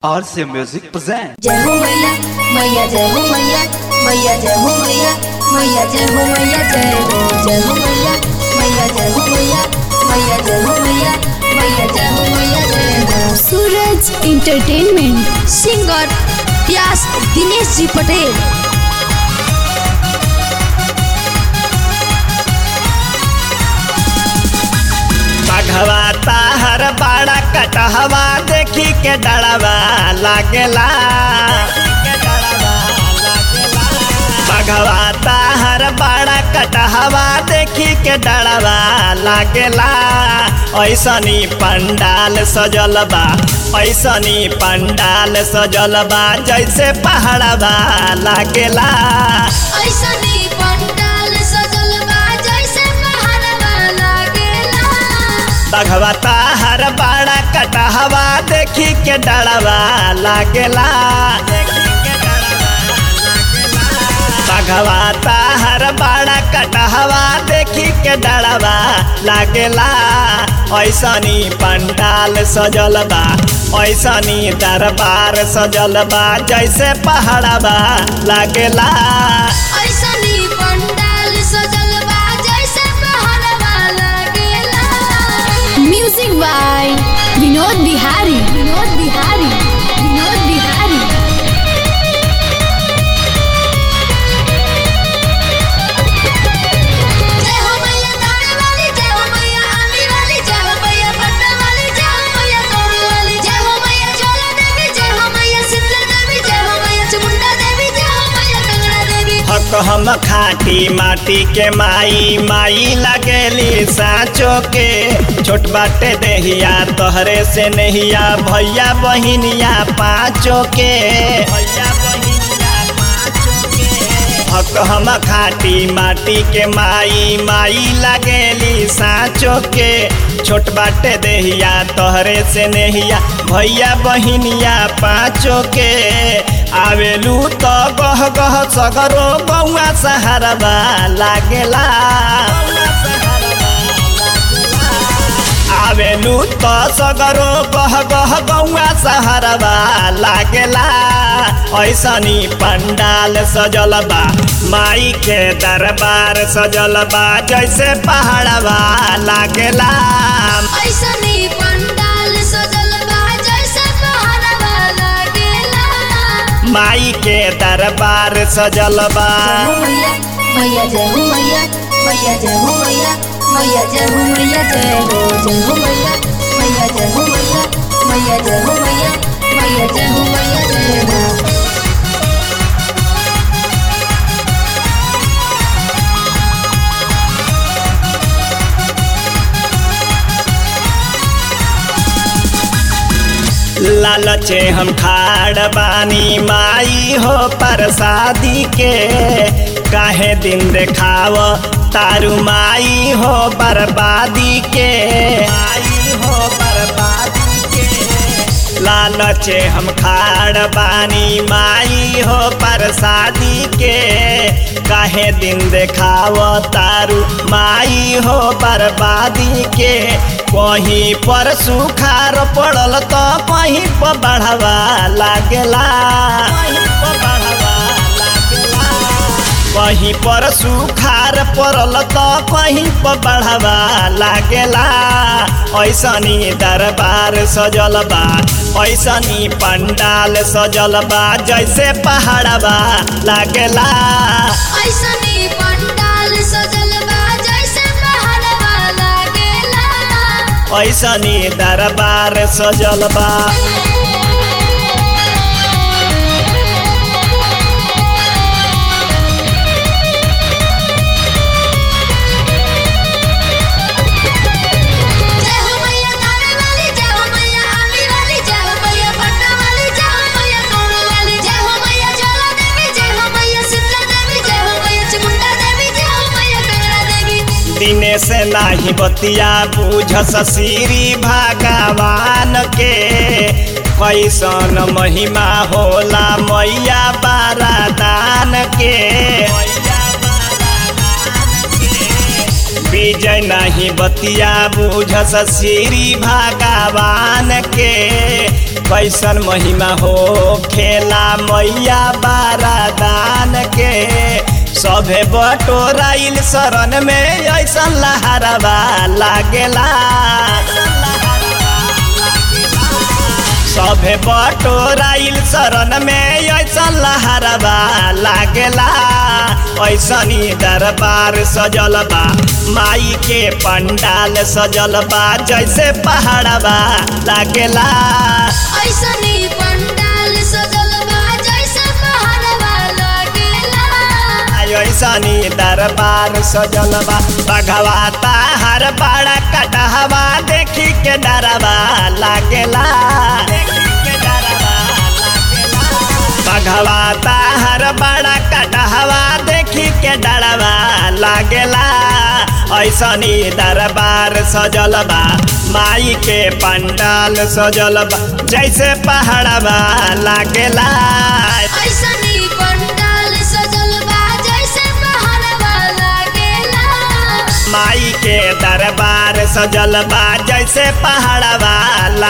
RC Music present. जय हो मैया मैया जय हो मैया मैया जय हो मैया मैया जय हो मैया जय हो मैया मैया जय हो मैया मैया जय हो मैया मैया जय हो मैया जय हो। Suraj entertainment singer Vyas Dinesh ji Patel. बाघवा ताहर बाड़ा कटहवा देखी के डरवा लागेला। बाघवा ताहर बाड़ा कटहवा देखी के डरवा लागेला। ऐसनी पंडाल सजल बा ऐसनी पंडाल सजल बा जैसे पहाड़वा लागेला। ऐसनी पंडाल सजल बा जैसे पहाड़वा लागेला। बाघवा ताहर बाड़ा कटहवा देखी के डरवा लागेला। बाघवा ताहर बाड़ा कटहवा देखी के डरवा लागेला। ऐसनी पंडाल सजल बा ऐसनी दरबार सजल बा जैसे पहाड़वा लागेला। ऐसनी पंडाल सजल बा जैसे पहाड़वा लागेला। Music by Vinod Bihari Vinod Bihari Vinod Bihari. जय हो मैया तारे वाली जय हो मैया आमी वाली जय हो मैया पटना वाली जय हो मैया तोड़ वाली जय हो मैया चोला देवी जय हो मैया शीतला देवी जय हो मैया चामुंडा देवी जय हो मैया कंगना देवी। हक हम खाटी माटी के माई माई लगेली साँचो के। छोट बाटे देहिया तोहरे से नहिया भैया बहिनिया पाँचों के। हक हम खाटी माटी के माई माई लगेली साँचो के। छोट बाटे देहिया तोहरे से नहिया भैया बहिनिया पाँचों के। आवेलू तो गह गह सगरो बउआ सहारवा लागेला। आवेलू तो सगरो गह गह गौआ सहारवा लागेला। ऐसनी पंडाल सजल बा माई के दरबार सजल बा जैसे पहाड़वा लागेला। ऐसनी पंडाल सजल बा जैसे पहाड़वा लागेला। माई के दरबार सजल बा। मैया मैया जय हो मैया मैया जय हो मैया मैया जय हो मैया जय हो मैया मैया जय हो मैया मैया जय हो मैया मैया जय हो मैया जय हो। लालचे हम खाड़ बानी माई हो प्रसादी के। काहे दिन देखाव तारू माई हो बर्बादी के। माई हो बर्बादी के। लालचे हम खाड़ बानी माई हो प्रसादी के। काहे दिन देखाव तारू माई हो बर्बादी के। कहीं पर सुखार पड़ल तो कहीं पर बढ़ावा लागेला। कहीं पर सुखार पड़ल तो कहीं पर बढ़ावा लागेला। ऐसनी दरबार सजल बा ऐसनी पंडाल सजल बा जैसे पहाड़वा लागेला। ऐसनी पंडाल सजल बा जैसे पहाड़वा लागेला। ऐसनी दरबार सजल बा। जय हो मैया तारे वाली जय हो मैया आमी वाली जय हो मैया पटना वाली जय हो मैया तोड़ वाली जय हो मैया चोला देवी जय हो मैया शीतला देवी जय हो मैया चामुंडा देवी जय हो मैया कंगना देवी। दिने से नाही बतिया बुझस श्री भगवान के। कैसन महिमा होला मैया बारादान के। विजय नहीं बतिया बुझस श्री भगवान के कैसन महिमा हो खेला मैया बारादान के सभे बटोराइल शरण में ऐसन लहरवा लागेला सभे बटोराइल शरण में ऐसन लहरवा लागेला ऐसनी दरबार सजल बा माई के पंडाल सजल बा जैसे पहाड़वा लागेला ऐसनी पंडाल सजल बा जैसे पहाड़वा लागेला ऐसनी दरबार सजल बा बघवा ताहर बड़ा कटहवा देखी के डरवा लागेला बघवा ताहर बड़ा कटहवा देखी के डरवा लागेला ऐसनी दरबार सजल बा माई के पंडाल सजल बा जैसे पहाड़वा लागेला ऐसनी पंडाल सजल बा जैसे पहाड़वा लागेला माई के दरबार सजल बा जैसे पहाड़वा